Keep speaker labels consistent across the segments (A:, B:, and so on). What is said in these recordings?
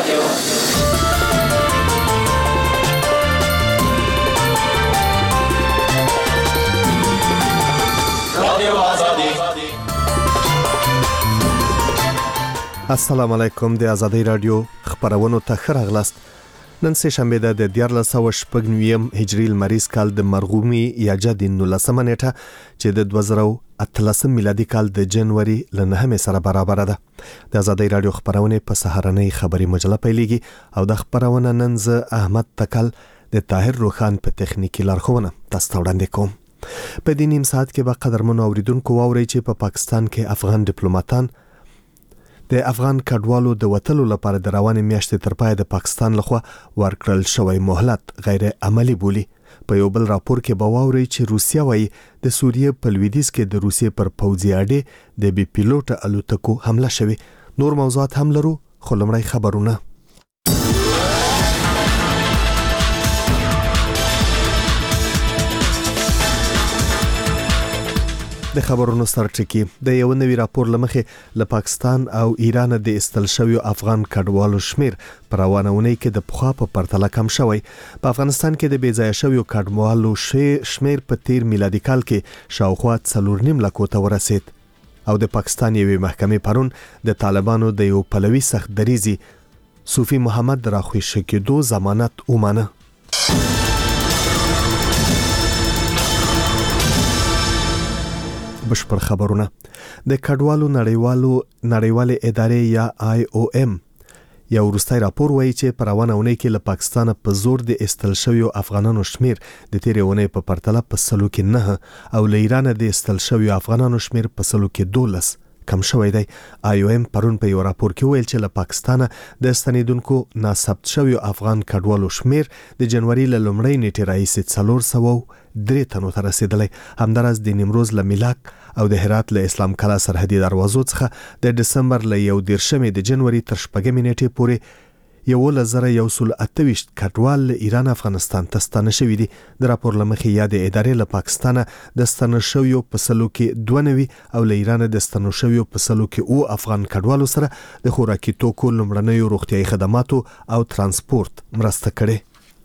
A: السلام علیکم. د آزادۍ رادیو خبرونو ته ښه راغلاست. نن سه شنبه ده د 1499 هجری لمریز کال د مرغومي یا جد 19 نیټه چې د 2013 میلادي کال د جنوري ل 9 سره برابر ده. د آزادۍ رادیو خبرونه په سهارنۍ خبري مجله پیلېږي او د خبرونه نن ز احمد تکل د طاهر روخان په تخنیکی لارښوونه تاسو وړاندې کوم. په دې نیم ساعت کې به قدرمنو اوریدونکو واوري چې په پاکستان کې افغان ډیپلوماټان د افغان کډوالو د وټلو لپاره د روانې میاشتې تر پای د پاکستان لخوا ورکړل شوی مهلت غیر عملی بولی. په یو بل راپور کې به واوري چې روسیا وايي د سوریې په لویدیځ کې د روسیې پر پوځي اډې د بي پیلوټ الوتکو حمله شوه. نور موضوعات هم لرو، خو لمړی خبرونه. د خبرونو سرټکی د یو نوی راپور لمخې له پاکستان او ایران د استل شوی افغان کډوالو شمیر پر روانونه کې د پخوا په پرتله کم شوی. په افغانستان کې د بیځای شوی کډوالو شمیر په 13 میلادي کال کې شاوخوا 4.5 لک ته ورسید او د پاکستان یوې محکمې پرون د طالبانو د یو پلوي سخت دریزي صوفي محمد راخوي شکیدو ضمانت ومانه. بشپړ خبرونه. د کډوالو نړیوالې ادارې یا IOM یو وروستي راپور وایي چې په روانه اونۍ کې له پاکستان په زور د استل شویو افغانانو شمیر د تیرې اونۍ په پرتله په 9 او له ایران د استل شویو افغانانو شمیر په 12 کم شوی دی. IOM پرون په یو راپور کې ویل چې له پاکستان د ستنیدونکو ناثبت شویو افغان کډوالو شمیر د جنوري ل لومړۍ نیټې راهیسې 403 تنو ته رسیدلی. همدارس د نیمروز له میلاک او د هرات له اسلام کلا سرحدي دروازو څخه د دسمبر له 1 د جنوري تر 4 نیټې پورې 1128 کډوال له ایران افغانستان ته ستانه شوي دي. د راپور لمخې یا د ادارې له پاکستان د ستانه شویو په 92 او له ایران د ستانه شویو په 90 افغان کډوالو سره د خوراکي توکو لمړنیو روغتيایي خدماتو او ترانسپورت مرسته کړي.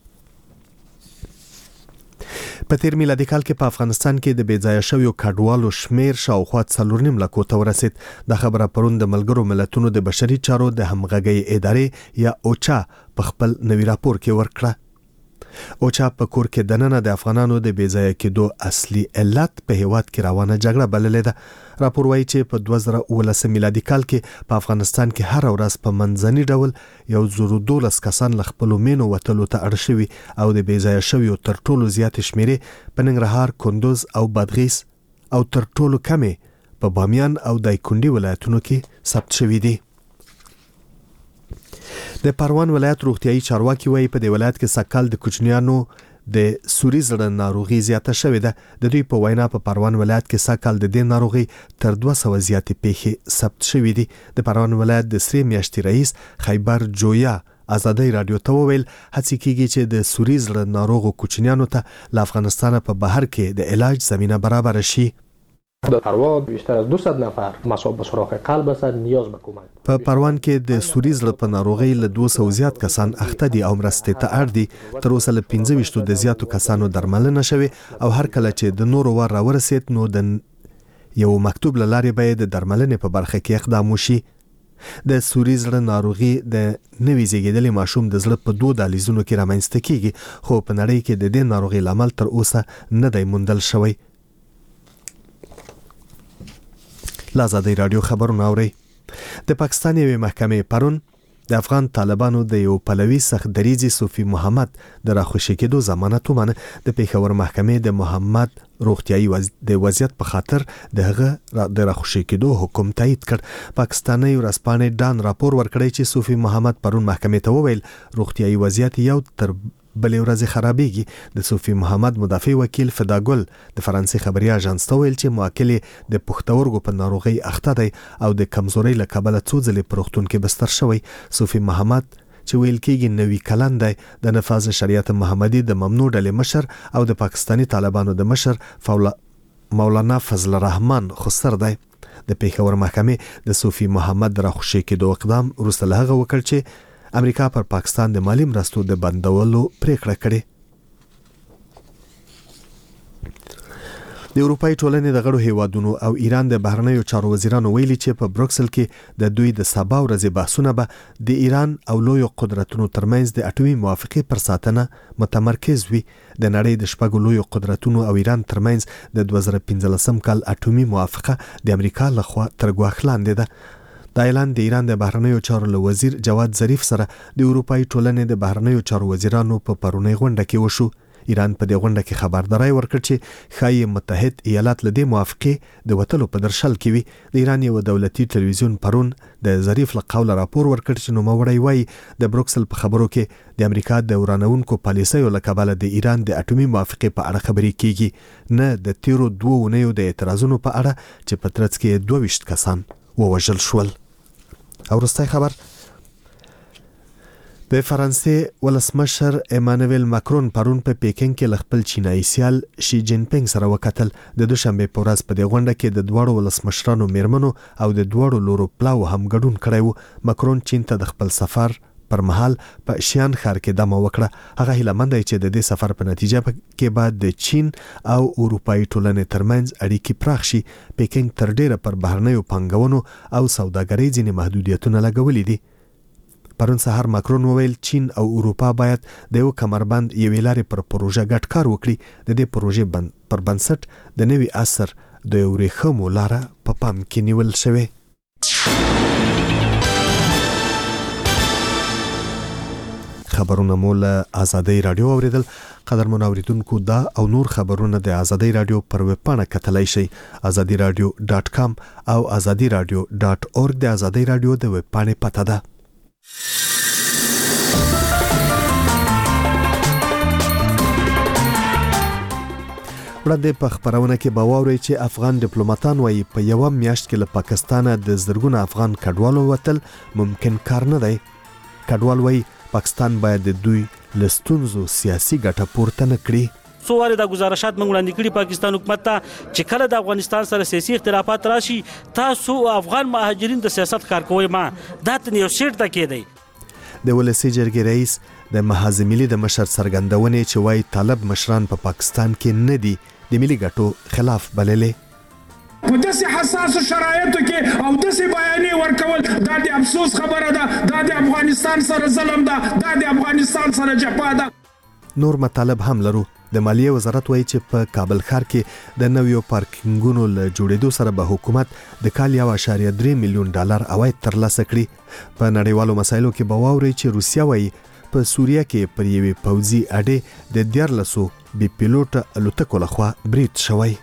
A: په 13 میلادي کال کې په افغانستان کې د بیځای شویو کډوالو شمیر شاوخوا 4.5 لک ته ورسید. د خبره پرون د ملګرو ملتونو د بشري چارو د همغږي ادارې یا اوچا په خپل نوی راپور کې ورکړه. اوچا په کور کې دننه د افغانانو د بیځای کېدو اصلي علت په هیواد کې روانه جګړه بللې ده. راپور وایي چې په 2019 میلادي کال کې په افغانستان کې هر ورځ په منځني ډول 112 کسان له خپل مینو وټلو ته اړ شوي او د بیځای شویو تر ټولو زیات شمیرې په ننګرهار، کندوز او بادغیس او تر ټولو کمې په بامیان او دایکنډي ولایتونو کې ثبت شوي دي. د پروان ولایت روغتيایي چارواکي وایي په دې ولایت کې سکل د کوچنیانو د سوري زړه ناروغي زیاته شوې ده. د دوی په وینا په پروان ولایت کې سکل د دې ناروغي تر 200 زیاتې پیښې ثبت شوې دي. د پروان ولایت د سری میاشتې رئیس خیبر جویا آزادۍ رادیو ته وویل هڅه کیږي چې د سوري زړه ناروغو کوچنیانو ته له افغانستان په بهر کې د علاج زمينه برابر شي.
B: در پروان بیشتر از 200 نفر مصاب به سوراخ قلب هستند، نیاز به کمک.
A: په پروان کې د سوري زړه په ناروغي له 200 زیات کسان اخته دي او مرستې ته اړ دي. تر اوسه له 15 د زیاتو کسانو درملنه شوه او هر کله چې د نورو ور راورسید نو د یو مکتوب لارې به د درملنې په برخه کې اقدام وشي. د سوري زړه ناروغي د نوي زیږیدلي ماشوم د زړه په 2 دالیزونو کې رامنځته کیږي، خو په نړۍ کې د دې ناروغي لامل تر اوسه نه دی موندل شوی. آزادۍ رادیو خبرونه اوري. د پاکستان یوې محکمې پرون د افغان طالبانو د یو پلوي سخت دریزي صوفي محمد د راخوشي کېدو ضمانت ومانه. د پیښور محکمې د محمد روغتيایي د وضعیت په خاطر دغه د راخوشي کېدو حکم تایید کړ. پاکستاني ورځپاڼې ډان راپور ورکړی چې صوفي محمد پرون محکمې ته وویل روغتيایي وضعیت یو تر بلې ورځې خرابېږي. د صوفي محمد مدافع وکیل فداګل د فرانسې خبري اژانس ته ویل چې موکل د پښتورګو په ناروغي اخته دی او د کمزوري له کبله څو ځلې په روغتون کې بستر شوی. صوفي محمد چې ویل کېږي نوی کلن دی د نفاذ شریعت محمدي د ممنوع ډلې مشر او د پاکستاني طالبانو د مشر مولانا فضل الرحمن خسر دی. د پیښور محکمې د صوفي محمد راخوشي کېدو اقدام وروسته له هغه وکړ چې امریکا پر پاکستان د مالی مرستو د بندولو پریکړه کړې. د اروپای ټولنې د غړو هیوادونو او ایران د بهرنیو چارو وزیرانو ویلي چې په بروکسل کې د دوی د سبا ورځې بحثونه به د ایران او لوی قدرتونو ترمنځ د اټومي موافقې پر ساتنه متمرکز وي. د نړۍ د شپږو لوی قدرتونو او ایران ترمنځ د 2015 کال اټومي موافقه د امریکا لخوا تر ګواښ لاندې ده. دا اعلان د ایران د بهرنیو چارو له وزیر جواد ظریف سره د اروپای ټولنې د بهرنیو چارو وزیرانو په پرونی غونډه کې وشو. ایران په دې غونډه کې خبرداري ورکړه چې ښایي متحد ایالات له دې موافقې د وټلو په درشل کې وي. د ایران یو دولتي ټلویزیون پرون د ظریف له قوله راپور ورکړ چې نوموړی وایي د بروکسل په خبرو کې د امریکا د ورانونکو پالیسیو له کبله د ایران د اټومي موافقې په اړه خبرې کیږي، نه د تیرو 2 اونیو د اعتراضونو په اړه چې په ترڅ کې 22 کسان ووژل شول. او وروستی خبر د فرانسې ولسمشر ایمانوئل ماکرون پرون په پیکینګ کې خپل چینایي سیال شي جین پینګ سره وکتل. د دوشنبه په ورځ په دې غونډه کې د دوړو ولسمشرانو میرمنو او د دوړو لورو پلاو هم ګډون کړی و. ماکرون چین ته د خپل سفر پر مهال په شیان ښار کې دمه وکړه. هغه هیلهمند دی چې د دې سفر په نتیجه کې بعد د چین او اروپای ټولنې ترمنځ اړیکې پراخ شي. پیکینګ تر ډیره پر بهرنیو پانګونو او سوداګرۍ ځینې محدودیتونه لګولې دي. پرون سهار ماکرون وویل چین او اروپا باید د یو کمربند یوې لارې پر پروژه ګډ کار وکړي. د دې پروژې پر بنسټ د نوي عصر د یو ورېښمو لاره په پام کې نیول شوې. خبرونه مو له آزادۍ رادیو اوریدل. قدرمن اوریدونکو دا او نور خبرونه د آزادۍ رادیو پر ویب پاڼه کتلای شئ azadiradio.com او azadiradio.org د آزادۍ رادیو د ویب پاڼې پته ده. وړاندې په خبرونه کې به واورئ چې افغان ډیپلوماټان وايي په یو میاشت کې له پاکستانه د زرګونو افغان کډوالو وتل ممکن کار نه دی. کډوال وايي پاکستان باید د دوی له ستونزو سیاسي ګټه پورته نه کړي.
C: څو واره د گزارشات موږ وړاندې کړي پاکستان حکومت ته چې کله د افغانستان سره سیاسي اختلافات راشي تاسو افغان مهاجرین د سیاست کار کوي ما دا ته یو شیټ تا کېدی.
A: د ولسی جرګې رئیس د محاذ ملي د مشر څرګندونې چې وايي طالب مشران په پاکستان کې نه دي د ملي ګټو خلاف بللې.
D: په داسې حساسو شرایطو کې او داسې بیانې ورکول دا د افسوس خبره ده. دا د افغانستان سره ظلم ده. دا د افغانستان سره جفا ده.
A: نور مطالب هم لرو. د مالیې وزارت وایي چې په کابل ښار کې د نویو پارکینګونو له جوړېدو سره به حکومت د کال 1.3 میلیون ډالر عواید ترلاسه کړي. په نړیوالو مسایلو کې به واورئ چې روسیه وایي په سوریه کې پر یوې پوځي اډې د 14 بي پیلوټ الوتکو لخوا برید شوی.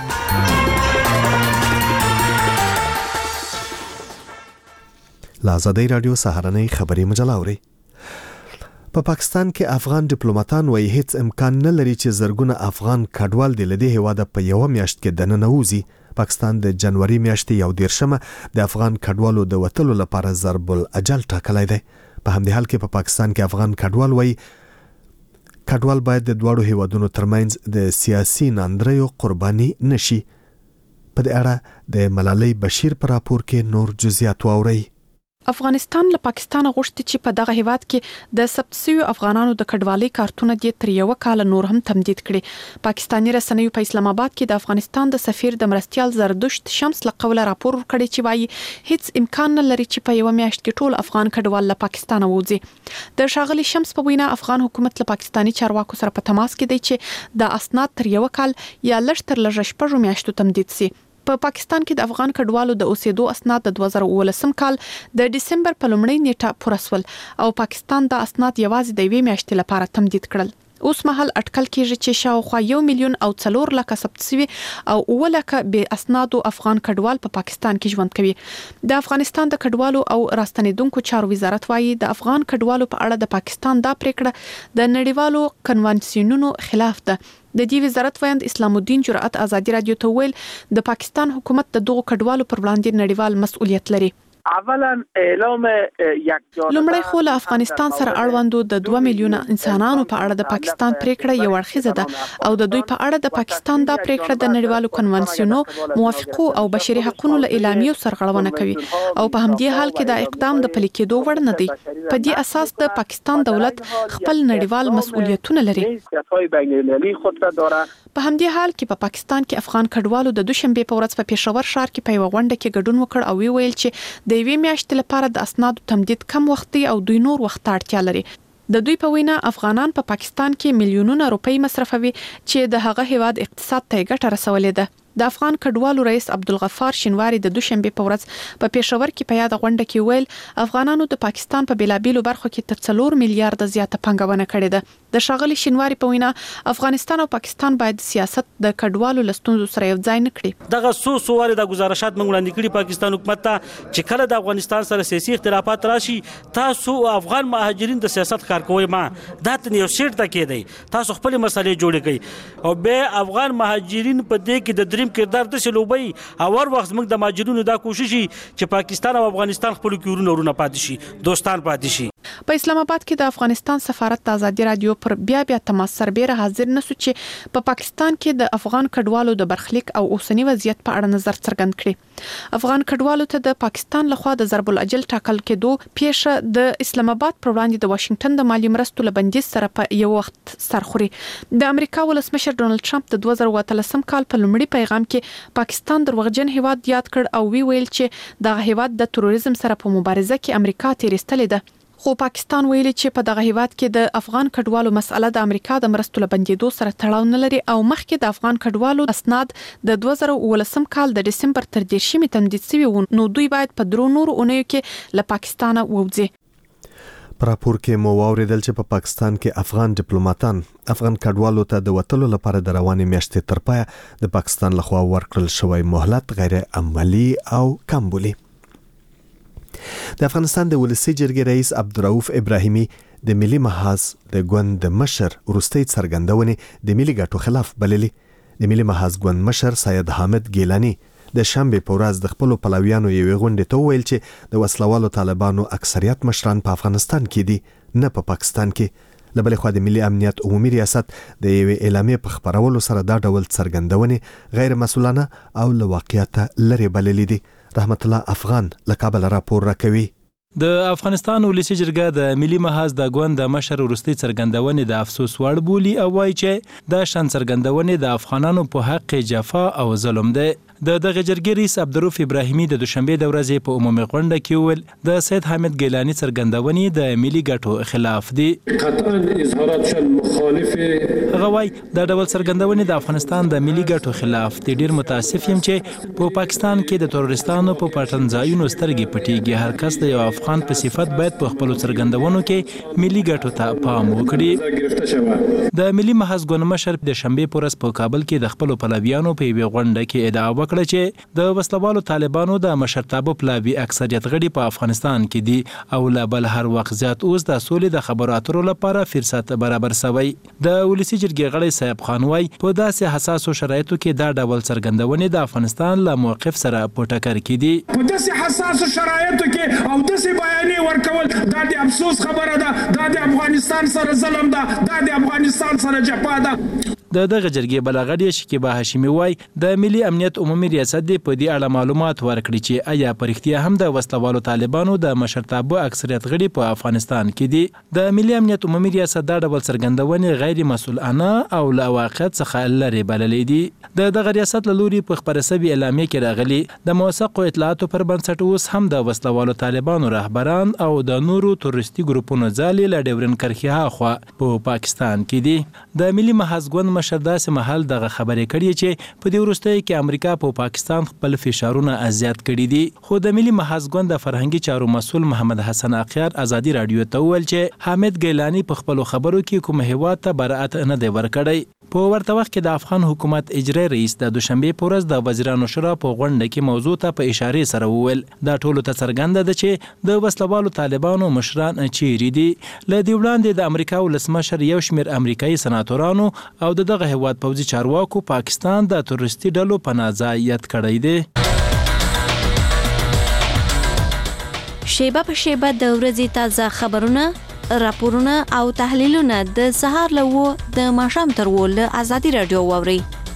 A: له آزادۍ رادیو سهارنۍ خبري مجله اورئ. په پاکستان کې افغان ډیپلوماټان وايي هیڅ امکان نه لري چې زرګونه افغان کډوال د لدې هواده په یو میاشت کې دننه وځي. پاکستان د جنوري میاشتې 11 د افغان کډوالو د وټلو لپاره ضرب الاجل ټاکلی دی. په همدې حال کې په پاکستان کې افغان کډوال وايي کډوال باید د دوړو هیوادونو ترمنځ د سیاسي ناندریو قرباني نشي. په دې اړه د ملالۍ بشیر پر راپور کې نور جزئیات واورئ.
E: افغانستان له پاکستان غوښتي چې په دغه هیواد کې د ثبت شویو افغانانو د کډوالۍ کارتونه د تر یو کال نور هم تمدید کړي. پاکستاني رسنیو په اسلام آباد کې د افغانستان د سفیر د مرستیال زردشت شمس له قوله راپور ورکړی چې وايي هیڅ امکان نه لري چې په یو میاشت کې ټول افغان کډوال له پاکستان ووځي. د ښاغلي شمس په وینا افغان حکومت له پاکستاني چارواکو سره په تماس کې دی چې د اسناد تر یو کال یا لږ تر لږه 6 میاشتو تمدید شي. په پاکستان کې د افغان کډوالو د اوسېدو اسناد د 2019 کال د دسمبر په لومړۍ نیټه پوره شول او پاکستان د اسناد یوازې د 2 میاشتې لپاره تمدید کړل. اوس مهال اټکل کېږي چې شاوخوا 1 میلیون او 4 لک ثبت شوي او 9 لک به اسنادو افغان کډوال په پاکستان کې ژوند کوي. د افغانستان د کډوالو او راستنیدونکو چارو وزارت وايي د افغان کډوالو په اړه د پاکستان دا پریکړه د نړیوالو کنوانسیونونو خلاف ده. د دې وزارت ویاند اسلام الدین جرأت آزادي رادیو ته ویل د پاکستان حکومت د دغو کډوالو پر وړاندې نړیوال مسؤلیت لري.
F: اولا اعلام یک
E: لومړی خو له افغانستان سره اړوندو د 2 میلیونه انسانانو په اړه د پاکستان پریکړه یو اړخیزه ده او د دوی په اړه د پاکستان دا پریکړه د نړیوالو کنوانسیونو موافقو او بشري حقوقو له اعلامیو سرغړونه کوي او په همدې حال کې دا اقدام د پلي کېدو وړ نه دی. په دې اساس د پاکستان دولت خپل نړیوال مسؤلیتونه لري. په همدې حال کې په پاکستان کې افغان کډوالو د دوشنبه په ورځ په پېښور ښار کې په یو غونډه کې ګډون وکړ او ویل چې د یوې میاشتې لپاره د اسنادو تمدید کم وخت دی او دوی نور وخت اړتیا لري. د دوی په وینا افغانان په پاکستان کې میلیونونه روپۍ مصرفوي چې د هغه هیواد اقتصاد ته ګټه رسولې ده. د افغان کډوالو رئیس عبدالغفار شینواری د دوشنبه په ورځ په پېښور کې په یاد غونډه کې ویل افغانانو د پاکستان په بیلابیلو برخو کې تر 4 میلیارډ زیاته پانګونه کړې ده. د شاغلي شینواری په وینا افغانستان او پاکستان باید سیاست د کډوالو لستونزو سره یو ځای نه کړي.
C: دغه سوال د گزارشات موږ وړاندې کړي پاکستان حکومت ته چې کله د افغانستان سره سیاسي اختلافات راشي تاسو افغان مهاجرین د سیاست کار کوي ما دا ته یو سیټ ته کېدی تاسو خپل مسلې جوړ کړئ او به افغان مهاجرین په دې کې د دریم کردار د سلوبي او ور وخت موږ د مهاجرینو دا کوشش چې پاکستان او افغانستان خپل کورونه پاتې شي دوستان پاتې شي.
E: په اسلام آباد کې د افغانستان سفارت د ازادي رادیو پر بیا تماس سربېره حاضر نشو چې په پاکستان کې د افغان کډوالو د برخلیک او اوسنی وضعیت په اړه نظر څرګند کړي. افغان کډوالو ته د پاکستان لخوا د ضرب الاجل ټاکل کېدو پیښه د اسلام آباد پر وړاندې د واشنگټن د مالی مرستو له بندیز سره په یو وخت سرخوري. د امریکا ولسمشر ډونالد ټرمپ د 2013 کال په لومړي پیغام کې پاکستان دروغجن هیواد یاد کړ او ویل چې د هیواد د تروریزم سره په مبارزه کې امریکا تیرستلې ده. خو پاکستان ویلي چې په دغه هیواد کې د افغان کډوالو مسأله د امریکا د مرستو له بندیدو سره تړاو نه لري او مخکې د افغان کډوالو اسناد د 2019 کال د دسمبر تر 10 تمدید شوی و نو دوی باید په درو نور اونیو کې له پاکستان ووځي.
A: پر راپور کې مو واوریدل چې په پاکستان کې افغان ډیپلوماټان افغان کډوالو ته د وټلو لپاره د روانې میاشتې تر پایه د پاکستان لخوا ورکړل شوی مهلت غیر عملی او کم بولی. د افغانستان د ولسی جرګې رئیس عبدالرؤف ابراهیمي د ملي محاذ د ګوند مشر وروستۍ څرګندونې د ملي ګټو خلاف بللي. د ملي محاذ ګوند مشر سید حامد ګیلانی د شنبه په ورځ د خپل پلویانو یوې غونډې ته ویل چې د وسلوالو طالبانو اکثریت مشران په افغانستان کې دي نه په پاکستان کې. لبل خو د ملي امنیت عمومي ریاست د یوې اعلامیې په خبرولو سره دا ډول څرګندونې غیر مسؤلانه او له واقعیت لري بللي دي. رحمت الله افغان له کابل راپور راکوي.
G: د افغانستان ولسی جرګه د ملي محاذ د ګوند مشر وروستۍ څرګندونې د افسوس وړ بولي او وايي چې دا شان څرګندونې د افغانانو په حق جفا او ظلم ده. د دغه جرګې رئیس عبدالرؤف ابراهیمي د دوشنبه د ورځې په عمومي غونډه کې ویل د سید حامد ګیلانی څرګندونې د ملي ګټو خلاف دي.
H: قطعا اظهارات شل مخالف
G: هغه وايي د ډول څرګندونې د افغانستان د ملي ګټو خلاف دي. ډیر متاسف یم چې په پاکستان کې د تروریستانو په پټنځایونو سترګې پټيږي. هر کس د یو افغان په صفت باید په خپل څرګندونو کې ملي ګټو ته پام وکړي. د ملي محاذ ګوند مشر د شنبه په ورځ په کابل کې د خپل پلویانو په یوه غونډه کې ادعا وکړه چې د وسلوالو طالبانو د مشرتابه پلاوی اکثریت غړي په افغانستان کې دي او لا بل هر وخت زیات اوس د سولې د خبرو اترو لپاره فرصت برابر شوی. د ولسی جرګې غړي صاحب خان وايي په داسې حساسو شرایطو کې دا ډول څرګندونې د افغانستان له موقف سره په ټکر کې دي.
D: په داسې حساسو شرایطو کې او داسې بیانې ورکول دا د افسوس خبره ده. دا د افغانستان سره ظلم ده. دا د افغانستان سره جفا ده.
G: د دغه جرګې بلغړی شکیبا هاشمی وای د ملي امنیت عمومي ریاست دی په دې اړه معلومات ورکړي چې آیا پرختیا هم د وسلوالو طالبانو د مشرتابه اکثریت غړي په افغانستان کې دي. د ملي امنیت عمومي ریاست دا ډول څرګندونې غیر مسؤلانه او له واقعیت څخه لري بللې دي. د دغه ریاست له لوري په خبره سوي اعلامیه کې راغلي د موثقو اطلاعاتو پر بنسټ اوس هم د وسلوالو طالبانو رهبران او د نورو تروریستي ګروپونو ځالې له ډیورن کرخي هاخوا په پاکستان کې دي. د ملي محاذ ګوند مشر داسې محل دغه خبرې کړي چې په دې وروستۍ کې امریکا په پاکستان خپل فشارونه ازیات کړي دي. خو د ملي محاذ ګوند د فرهنګي چارو مسول محمد حسن اخیار ازادي رادیو ته ویل چې حامد ګیلانی په خپل خبرو کې کوم هیواد ته برائت نه دی ورکړی. په ورته وخت کې د افغان حکومت اجرایی رئیس د دوشنبه په ورځ د وزیرانو شورا په غونډه کې موضوع ته په اشاره سره وویل دا ټولو ته څرګنده ده چې د وسلوالو طالبانو مشران چیرې دي. له دې وړاندې د امریکا ولسمشر یو شمېر امریکایي سناتورانو او دغه هیواد پوځي چارواکو پاکستان د تروریستي ډلو پناه ځای یاد کړی دی.
I: شیبه په شیبه د ورځې تازه خبرونه، راپورونه او تحلیلونه د سهار له 9 د ماښام تر 10 له ازادي رادیو واوري.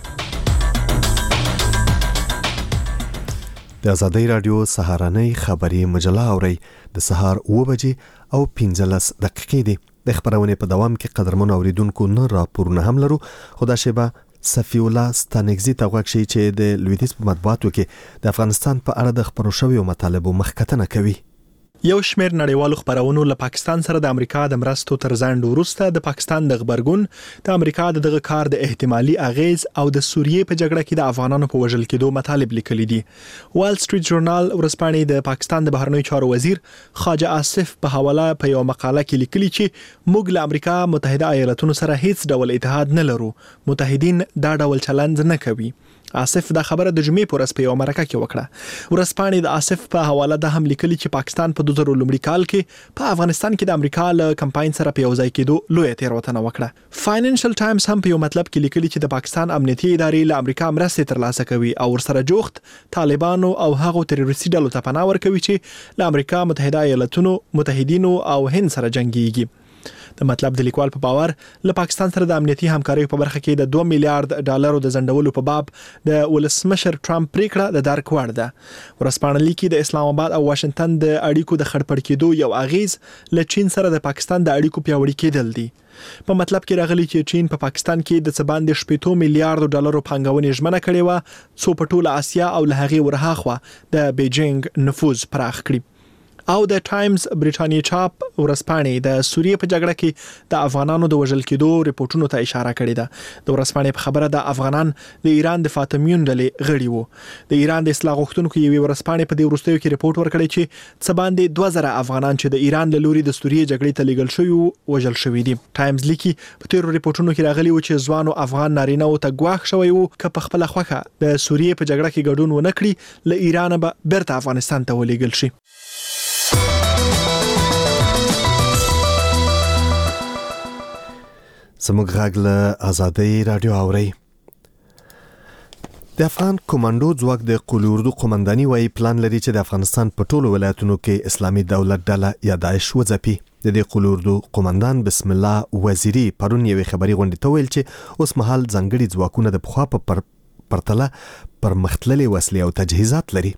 A: د ازادي رادیو سهارنۍ خبري مجله اوري د سهار 9 بجې او 15 دقیقې دي. د خبرونې په دوام کې قدرمن اوریدونکو نه راپورونه هم لرو. خدا شیبه صفی الله ستانګزی ته غوښتي چې د لویدیځ په مطبوعاتو کې د افغانستان په اړه د خبرو شویو مطالبو مخکتنه کوي.
J: یو شمېر نړیوالو خبرونو له پاکستان سره د امریکا د مرستو تر ځنډ وروسته د پاکستان د خبرګون د امریکا دغه کار د احتمالي اغیز او د سوریې په جګړه کې د افغانانو په وژل کېدو مطالب لیکلي دي. وال سټریټ ژورنال ورځپاڼې د پاکستان د بهرنیو چارو وزیر خواجه آصف په حواله په یو مقاله کې لیکلي چې موږ له امریکا متحده ایالاتونو سره هیڅ ډول اتحاد نه لرو. متحدین دا ډول چلند نه کوي. آصف دا خبره د جمعې پر ورځ په یو مرکه کې وکړه. ورځپاڼې د آصف په حواله د هم لیکلي چې پاکستان په 2000 لومړي کال کې په افغانستان کې د امریکا له کمپاین سره په یو ځای کېدو لوی تیروتنه وکړه. فاینانشل ټایمز هم په یو مطلب کې لیکلي چې د پاکستان امنیتي ادارې له امریکا مرستې ترلاسه کوي او ورسره جوخت طالبانو او هغو تروریستي ډلو ته پناه ورکوي چې له امریکا متحده ایالاتونو، متحدینو او هند سره جنگيږي. د مطلب د لیکوال په باور له پاکستان سره د امنیتي همکارۍ په برخه کې د 2 میلیارډ ډالرو د ځنډولو په باب د ولسمشر ټرمپ پریکړه د درک وړ ده. ورځپاڼه لیکي د اسلام آباد او واشنگټن د اړیکو د خړپړ کېدو یو اغیز له چین سره د پاکستان د اړیکو پیاوړي کېدل دي. په مطلب کې راغلي چې چین په پاکستان کې د څه باندې 8 میلیارډ ډالرو پانګونې ژمنه کړې و څو په ټوله اسیا او له هغې ورهاخوا د بیجینګ نفوذ پراخ کړي. او د ټایمز بریټانیا چاپ ورځپاڼې د سوریې په جګړه کې د افغانانو د وژل کېدو ریپورتونو ته اشاره کړې ده. د ورځپاڼې په خبره د افغانان د ایران د فاطمیون ډلې غړي وو. د ایران د اصلاح غوښتونکو یوې ورځپاڼې په دې وروستیو کې ریپورت ورکړی چې څه باندې 2000 افغانان چې د ایران له لوري د سوریې جګړې ته لیږل شوي وژل شوي دي. ټایمز لیکي په تیرو ریپورتونو کې راغلي و چې ځوانو افغان نارینه او ته ګواښ شوی وو که په خپل خوخه د سوریې په جګړه کې ګډون ونه کړي له ایران به بیرته افغانستان ته ولېږل شي.
A: زموږ غږ له ازادي رادیو اوري. د افغان کمانډو ځواک د قول اردو قومنداني وايي پلان لري چې د افغانستان په ټولو ولایتونو کې اسلامي دولت ډله یا داعش وځپي. د دې قول اردو قومندان بسم الله وزیری پرون یوې خبري غونډې ته ویل چې اوس مهال ځانګړي ځواکونه د پخوا په پرتله پرمختللي وسلې او تجهیزات لري.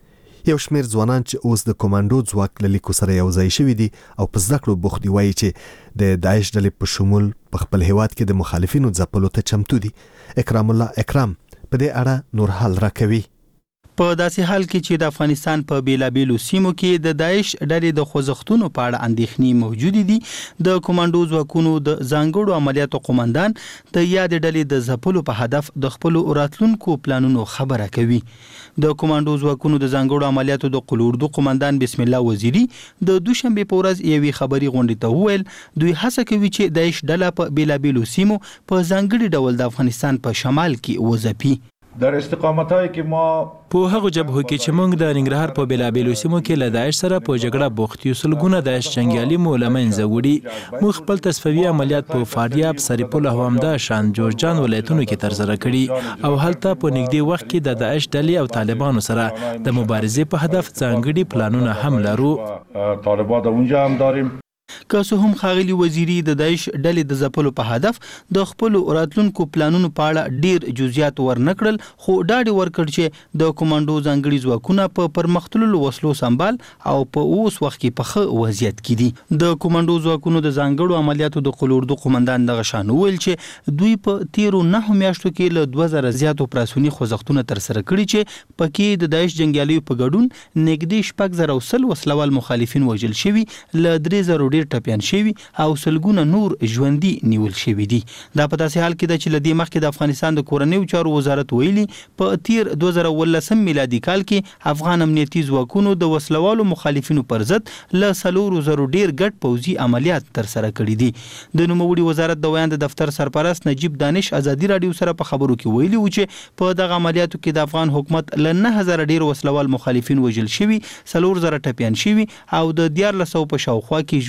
A: یو شمېر ځوانان چې اوس د کمانډو ځواک له لیکو سره یو ځای شوي دي او په زده کړو بوخت دي وایي چې د داعش ډلې په شمول په خپل هیواد کې د مخالفینو ځپلو ته چمتو دي. اکرام الله اکرام په دې اړه نور حال راکوي.
K: په داسې حال کې چې د افغانستان په بیلابیلو سیمو کې د داعش ډلې د خوځښتونو په اړه اندېښنې موجود دي، د کمانډو ځواکونو د ځانګړو عملیاتو قومندان د یاد ډلې د ځپلو په هدف د خپل راتلونکو پلانونو خبره کوي. د کمانډو ځواکونو د ځانګړو عملیاتو د قول اردو قومندان بسم الله وزیری د دوشنبه په ورځ یوې خبري غونډې ته وویل دوی هڅه کوي چې داعش ډله په بیلابیلو سیمو په ځانګړي ډول د افغانستان په شمال کې وځپي.
L: در استقامتایی که ما
G: په هغه جبهو کې چې موږ د ننګرهار په بیلابیلو سیمو کې له داعش سره په جګړه بوخت یو سلګونه داعش جنگیالي مو لمنځه وړي. موږ خپل تصفیوي عملیات په فاریاب، سریپول او همداشان جورجان ولایتونو کې ترسره کړي او هلته په نږدې وخت کې د داعش ډلې او طالبانو سره د مبارزې په هدف ځانګړي پلانونه هم لرو.
L: طالبان اونجا هم داریم.
K: که څه هم ښاغلي وزیری د داعش ډلې د ځپلو په هدف د خپل راتلونکو پلانونو په اړه ډیر جزئیات ورنکړل، خو ډاډ ورکړ چې د کمانډو ځانګړي ځواکونه په پرمختللو وسلو سمبال او په اوس وخت کې په ښه وضعیت کې دي. د کمانډو ځواکونو د ځانګړو عملیاتو د قول اردو قومندان دغه شان ویل چې دوی په تیرو 9 میاشتو کې له 2000 زیاتو پراسونی خوځښتونه ترسره کړي چې پکې د داعش جنگیالیو په ګډون نږدې 6000 وسلوال مخالفین وژل شوي، له 3000 ډیر ټپيان شوي او سلګونه نور ژوندۍ نیول شوي دي. دا په داسې حال کې ده چې له دې مخکې د افغانستان د کورنیو چارو وزارت ویلي په تیر 2019 میلادي کال کې افغان امنیتي ځواکونو د وسلوالو مخالفینو پر ضد له 400 ډیر ګډ پوځي عملیات ترسره کړي دي. د نوموړي وزارت د ویاند دفتر سرپرست نجیب دانش ازادي رادیو سره په خبرو کې ویلي و چې په دغه عملیاتو کې د افغان حکومت له 9000 ډیر وسلوال مخالفین وژل شوي، 4000 ټپيان شوي او د 1400 په شاوخوا کې ژوندۍ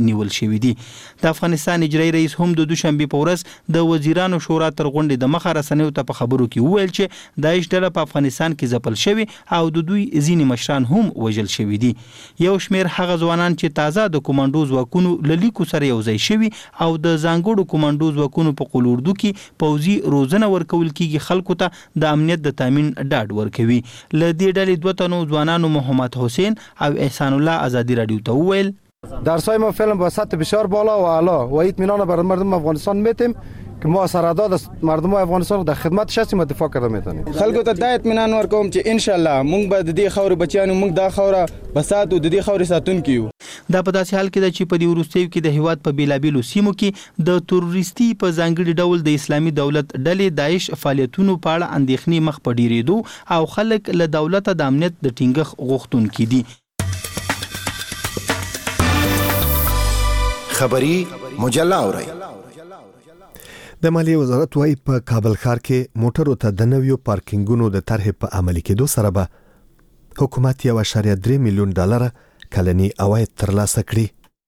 K: نیول شوې دي. د افغانستان اجرایي رئیس هم د دوشنبه په ورځ د وزیرانو شورا تر غونډې د مخه رسنیو ته په خبرو کې وویل چې داعش ډله په افغانستان کې ځپل شوی او د دوی ځینې مشران هم وژل شوي دي. یو شمېر هغه ځوانان چې تازه د کومانډو ځواکونو له لیکو سره یوځای شوي او د ځانګړو کومانډو ځواکونو په قلوردو کې پوځي روزنه ورکول کېږي خلکو ته د امنیت د تامین ډاډ ورکوي. له دې ډلې 2 تنو ځوانانو محمد حسین او احسان الله آزادی رادیو ته وویل
M: درسای ما فعلا با سطح بسیار بالا و اعلی و اطمینان بر مردم افغانستان میتیم که ما سراداد مردم افغانستان در خدمتش هستیم و دفاع کرده میتونیم.
N: خلکو ته دا اطمینان ورکوم چې ان شاء الله موږ به د دې خاورې بچیانو موږ دا خاوره بسات او د دې خاورې ساتونکي یو.
K: دا په داسې حال کې ده چې په دې وروستیو کې د هیواد په بیلابیلو سیمو کې د تروریستي په ځانګړي ډول د اسلامي دولت ډلې داعش فعالیتونو په اړه اندېښنې مخ په ډیرېدو او خلک له دولت د امنیت د ټینګښت غوښتونکي دي.
O: خبری مجله اورئ.
A: د مالیې وزارت وايي په کابل ښار کې موټرو ته د نویو پارکینګونو د طرحې په عملي کېدو سره به حکومت 1.3 میلیون ډالر کلنی عواید ترلاسه کړي.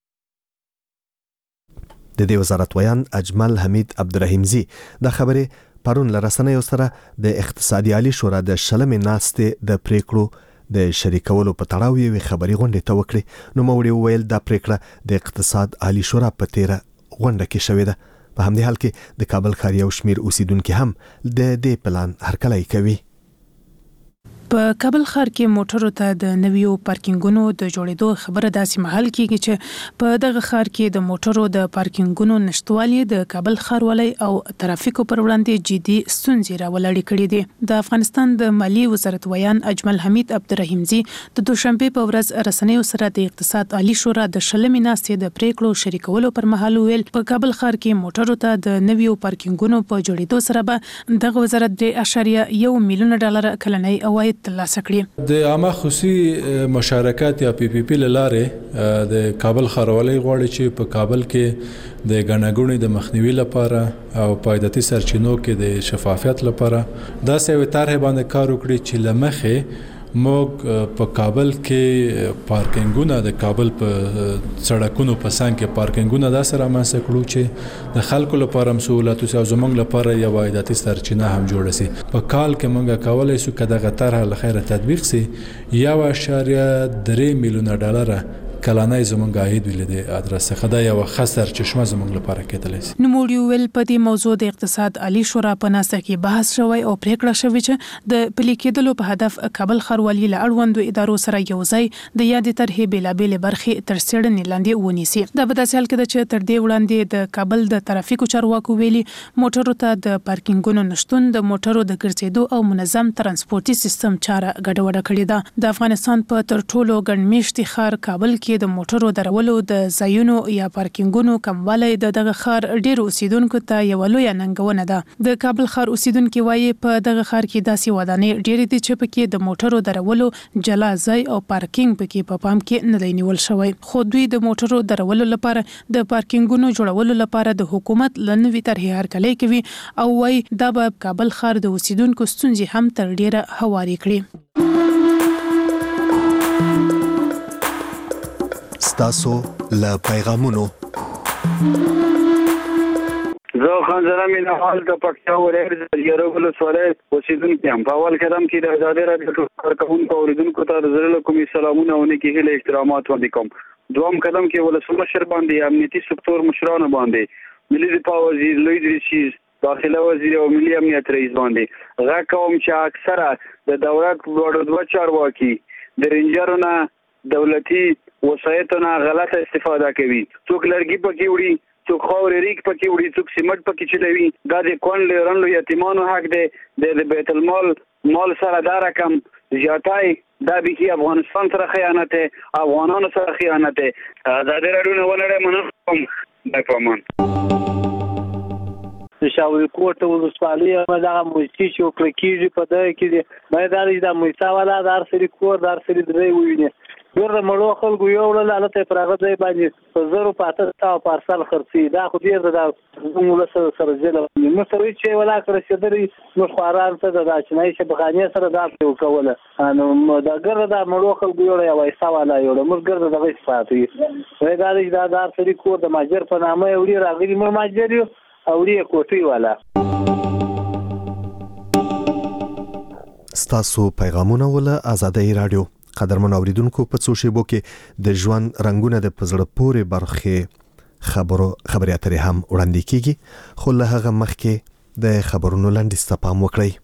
A: د دې وزارت ویان اجمل حمید عبدالرحیمزی د خبرې پرون له رسنیو سره د اقتصادي عالی شورا د 20 ناستې د پریکړو د شریکولو په تړاو یوې خبري غونډې ته وکړي. نو موري ویل دا پریکړه د اقتصاد عالی شورا په تیره غونډه کې شوې ده. په همدې حال کې د کابل ښار یو شمیر اوسیدونکو هم د دې پلان هرکلی کوي.
E: په کابل ښار کې موټرو ته د نویو پارکینګونو د جوړېدو خبره داسې مهال کېږي چې په دغه ښار کې د موټرو د پارکینګونو نشټوالي د کابل ښاروالۍ او ترافیکو پر وړاندې جدي ستونزې راولاړې کړې دي. د افغانستان د مالیې وزارت ویان اجمل حمید عبدالرحیمزی د دوشنبه په ورځ رسنیو سره د اقتصاد عالی شورا د 20 ناستې د پریکړو شریکولو پر مهال ویل په کابل ښار کې موټرو ته د نویو پارکینګونو په جوړېدو سره به دغه وزارت 3.1 میلیون ډالر کلنی عواید ترلاسه کړي.
P: د عامه خصوصي مشارکت یا پی پی پی لاره د کابل ښاروالۍ غواړي چې په کابل کې د ګڼهګوڼې د مخنیوي لپاره او پایداري سرچینو کې د شفافیت لپاره دا سوي طرح باندې کار وکړي چې لمخه موږ په کابل کې پارکینګونه د کابل په سړکونو په څنګ کې پارکینګونه دا سره ماسه کړو چې د خلکو لپاره مسؤلیت او زمونږ لپاره یو عایداتي سرچینه هم جوړه سي. په کال کې موږ کولای شو کله دغه طرح لخيره تطبیق سي 1.3 میلیون ډالر کلانای زمونږ عاید ویل دي ادرس خدای او خسر چشمه زمونږ لپاره کېدلی سي.
E: نو موږ ویل په دې موضوع د اقتصاد عالی شورا په ناسه کې بحث شوی او پریکړه شوې چې د پلي کېدلو په هدف کابل ښاروالۍ له اړوندو ادارو سره یوځای د یادې طرحې بیلابېلې برخې تر څېړنې لاندې ونیسي. دا په داسې حال کې ده چې تر دې وړاندې د کابل د ترافیکو چارواکو ویلي موټرو ته د پارکینګونو نشتون د موټرو د ګرځېدو او منظم ترانسپورتي سیستم چاره ګډوډه کړې ده. د افغانستان په تر ټولو ګڼمېشتي ښار کابل کې د موټرو درولو د ځایونو یا پارکینګونو کموالی د دغه ښار ډېر اوسیدونکو ته یوه لویه ننګونه ده. د کابل ښار اوسیدونکي وایي په دغه ښار کې داسې ودانۍ ډېرې دي چې پکې د موټرو درولو جلا ځای او پارکینګ پکې په پام کې نه دی نیول شوی. خو دوی د موټرو درولو لپاره د پارکینګونو جوړولو لپاره د حکومت له نوې طرحې هرکلی کوي او وایي دا به کابل ښار د اوسیدونکو ستونزې هم تر ډېره هوارې کړي.
A: ستاسو له پیغامونو
Q: زه خان زره مې حال د پکتیا ولایت یارغلو سوالای اوسیدونکو یم. په اول قدم کې د آزادۍ راډیو کارکونکو اوریدونکو ته د زړه کومې سلامونه او نیکې هیلې احترامات وړاندې کوم. دویم قدم کې ولسمشر باندې امنیتي سکتور مشرانو باندې ملي دفاع وزیر لوی دریشي داخله وزیر او ملي امنیت رئیس باندې غږ کوم چې اکثره د دولت لوړ دوه چارواکي د رینجرونو دولتي وسایطونه غلطه استفاده کوي. څوک لرګي پکې وړي، څوک خاورې ریګ پکې وړي، څوک سیمټ پکې چلوي. دا د کونډ رنلو یتیمانو حق دی. د بیت المال مال سره دا رقم زیاتای دا به افغانستان سره خیانت دی، افغانانو سره خیانت دی. دا د راډیو ولړې منم د پامان
R: شاوې کوټه ولسوالۍ هغه موسیقي چې وکړه کېږي په دغه کې دی باید دا موسیقا والا دار سری کور دار سری درې وویني ګر مړو خلکو یو ول لته پرغه ځای باندې په زرو پاته تا پارسل خرڅي دا خو ډیر دا موږ سره ځله نو سره چې ولا کړی چې درې نو خواران ته دا چې نه شي بخانه سره دا وکوله نو دا ګر دا مړو خلکو یو یا وایسا والا یو موږ ګر دا وایس پاتې وای دا دا سړي کور د ماجر په نامه یو ډیر راغلی مر ماجر یو او ډیر کوټي والا
A: ستاسو پیغامونه ول آزادۍ رادیو قدرمن اوریدونکو په څو شیبو کې د ژوند رنگونه د پزړه پورې برخه خبري اترې هم وړاندې کیږي خو له هغه مخکې د خبرونو لاندې ستپام وکړئ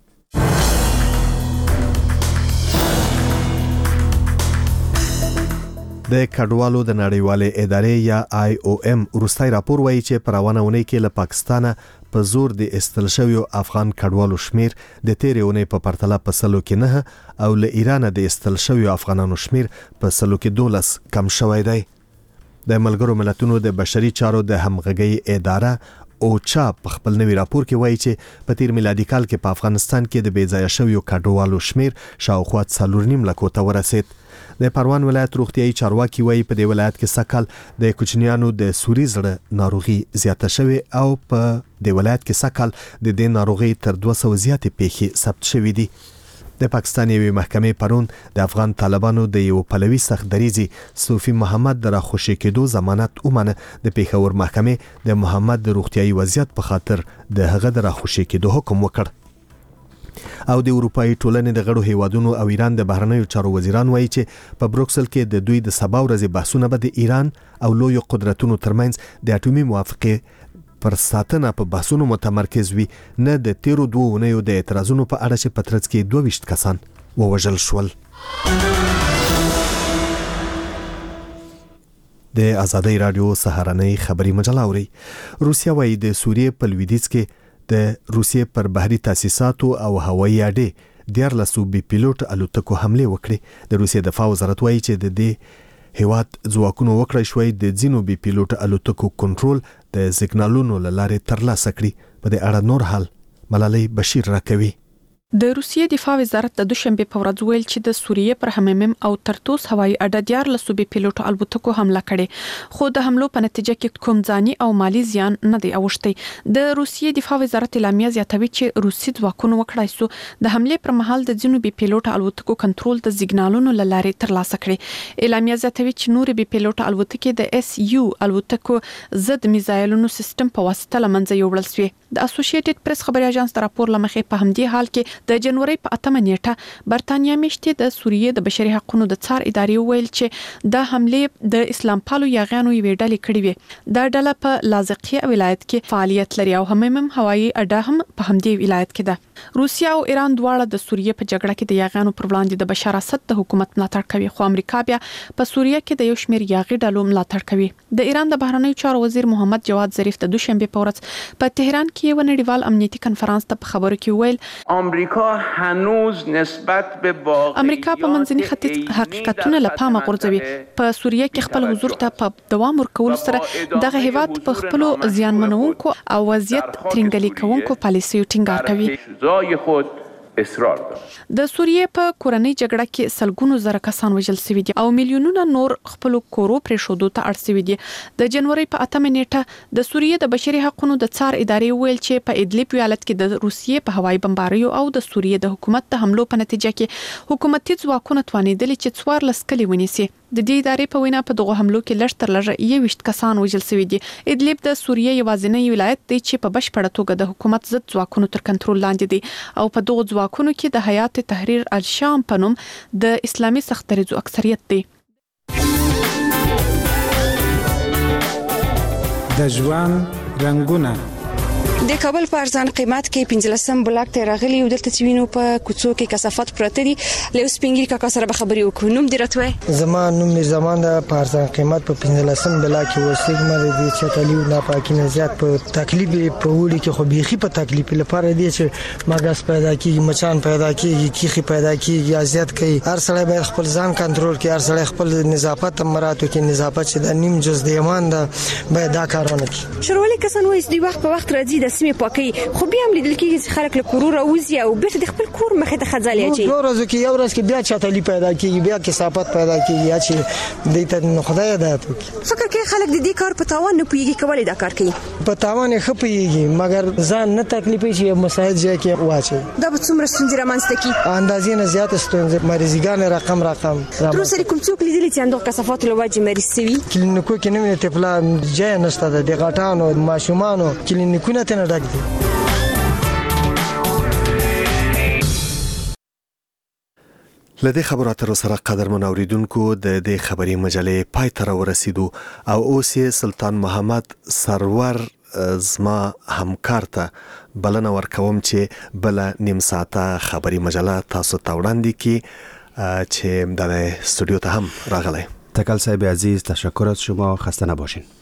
A: د کډوالو د نړیوالې ادارې یا IOM وروستي راپور وایي چې په روانه اونۍ کې له پاکستانه په زور د استل شویو افغان کډوالو شمیر د تیرې اونۍ په پرتله په سلو کې 9 او له ایران د استل شویو افغانانو شمیر په سلو کې 12 کم شوی دی د ملګرو ملتونو د بشري چارو د همغږي اداره اوچا په خپل نوي راپور کې وایي چې په تیر میلادي کال کې په افغانستان کې د بیځایه شویو کډوالو شمیر شاوخوا 4.5 لکو ته ورسید د پروان ولایت روغتيایي چارواکي وایي په دې ولایت کې سکهال د کوچنیانو د سوري زړه ناروغي زیاته شوه او په دې ولایت کې سکهال د دې ناروغي تر 200 زیاتې پیښې ثبت شوې دي د پاکستان یوې محکمې پرون د افغان طالبانو د یو پلوي سختدریزي صوفي محمد د راخوشي کېدو ضمانت اومنه د پیښور محکمې د محمد د روغتيایي وضعیت په خاطر د هغه د راخوشي کېدو حکم وکړ او د اروپאי ټولنې د غړو هیوادونو او ایران د بهرنیو چارو وزیران وایي چې په بروکسل کې د دوی د سبا ورځې بحثونه به د ایران او لوی قدرتونو ترمنځ د اټومي موافقه پر ساتنه په بحثونو متمرکز وي نه د تیرو 2 اونیو د اعتراضونو په اړه چې په ترڅ کې 22 کسان ووژل شول د آزادۍ رادیو سهارنۍ خبري مجله اوري روسیا وایي د سوریې په لویدیځ کې د روسیې پر بحري تاسیساتو او هوایي اډې 14 بي پیلوټ الوتکو حمله وکړه د روسیې دفاع وزارت وایي چې د دې هیواد ځواکونو وکړای شوی د ځینو بي پیلوټ الوتکو کنټرول د سیګنالونو لاره ترلاسه کړي په دې اړه نور حال ملالۍ بشیر راکوي
E: د روسیې دفاع وزارت د دوشنبه په ورځ ویل چې د سوریې پر حمیم او ترتوس هوایي اډه 14 بي پیلوټ الوتکو حمله کړې خو د حملو په نتیجه کې کوم ځاني او مالی زیان نه دی اوښتی د روسیې دفاع وزارت اعلامیه زیاتوي چې روسي ځواکونو وکړای سو د حمله پر مهال د ځینو بي پیلوټ الوتکو کنټرول د سیګنالونو لاره ترلاسه کړي اعلامیه زیاتوي چې نور بي پیلوټ الوتکې د SU الوتکو ضد میزایلونو سیستم په واسطه لمنځه یوړل شوې د اسوسییټډ پریس خبري اژانس د راپور لمخې په همدې حال کې د جنوري په 8 نیټه برتانیا میشته د سوریې د بشري حقوقو د څار ادارې ویل چې د حمله د اسلام پالو یاغانو یوې ډلې کړې وي د ډله په لازقیه ولایت کې فعالیت لري او هم هوایي اډه هم په همدې ولایت کې ده روسیا او ایران دواړه د سوریې په جګړه کې د یاغانو پر وړاندې د بشار اسد د حکومت ملاتړ کوي خو امریکا بیا په سوریې کې د یو شمېر یاغي ډلو ملاتړ کوي د ایران د بهرنیو چارو وزیر محمد جواد ظریف د دوشنبه په ورځ په تهران کې یو نړیوال امنیتي کنفرانس ته په خبرو کې ویل
F: آمریکا هنوز نسبت به واقعیت
E: امریکا په منځني ختیځ حقیقتونه له پامه غورځوي په سوریه کې خپل حضور ته په دوام ورکول سره دغه هیواد په خپل زیانمنونکو او وضعیت ترنګلي کوونکو پالیسیو ټینګار کوي د سوریې په کورنۍ جګړه کې سلګونو زره کسان وژل شوي دي او میلیونونه نور خپل کورو پرې شودو ته اړ شوي دي د جنوري په 8 نیټه د سوریې د بشري حقوقو د څار ادارې ویل چې په ادلب ولایت کې د روسیې په هوایي بمباریو او د سوریې د حکومت د حملو په نتیجه کې حکومتي ځواکونه توانیدل چې 14 کلی ونیسي د دې ادارې په وینا په دغه حملو کې لږ تر لږه 21 کسان وژل شوي دي ادلب د سوریې یوازینی ولایت دی چې په بشپړه توګه د حکومت ضد ځواکونو تر کنټرول لاندې دی او په دغه ځواکونو کې د حیات تحریر الشام په نوم د اسلامي سختدریزو اکثریت دی
S: د ژوند رنگونه
T: د کابل په ارزان قیمت کې 15 بلاک ته راغلی او دلته چوینو په کوڅو کې کثافات پراته دي له سپینګری کاکا سره به خبري وکړو نوم دی راتوي
U: زمان نوم زمان د په ارزان قیمت په 15 بلاک کې وسیګ مې دي چې کلیو نه پاکي نه زیات په تکلیف په وړي کې خو بيخي په تکلیف لپاره دي چې ماګاس پیدا کیږي مچان پیدا کیږي کیخي پیدا کیږي ازیات کوي هر سړی باید خپل ځان کنټرول کړي هر سړی خپل نظافت مراتو کې نظافت چې د نیم جز د ایمان د باید دا کارونه کوي
T: شروعي کسان وایي د وخت په وخت راځي د د سیمې پاکي خو بیا هم لیدل کېږي چې خلک له کورو راوځي او بیرته د خپل کور مخې ته خځلې اچي.
U: دوه ورځې کې یو ورځ کې بیا چټلي پیدا کېږي بیا کثافت پیدا کېږي چې دې ته خدای هدایت وکړي.
T: فکر کوي خلک د دې کار په تاوان نه پوهیږي کولای دا کار کوي
U: په تاوان یې خپيږي مګر ځان نه تکلیفي چې مساعد ځای کې واچي.
T: دا به څومره ستونزې رامنځته کړي؟
U: اندازې نه زیات ستونزې مریضګان رقم
T: تر اوسه کوم څوک لیدلی چې اندوه کثافات له وجې مریض شوي؟
U: کلینیکو کې نه وي طفلا ځای نشته د غټانو ماشومانو کلینیکونه ته نه ډک دي.
A: لدې خبرو اترو سره قدرمن اوریدونکو د دې خبري مجلې پای ته ورسېدو او اوس یې سلطان محمد سرور زما همکار ته بلنه ورکوم چې بل نیم ساعته خبري مجله تاسو ته وړاندې کی چې د استودیو ته هم راغلی.
B: تکل صاحب عزیز تشکر از شما، خسته نباشین.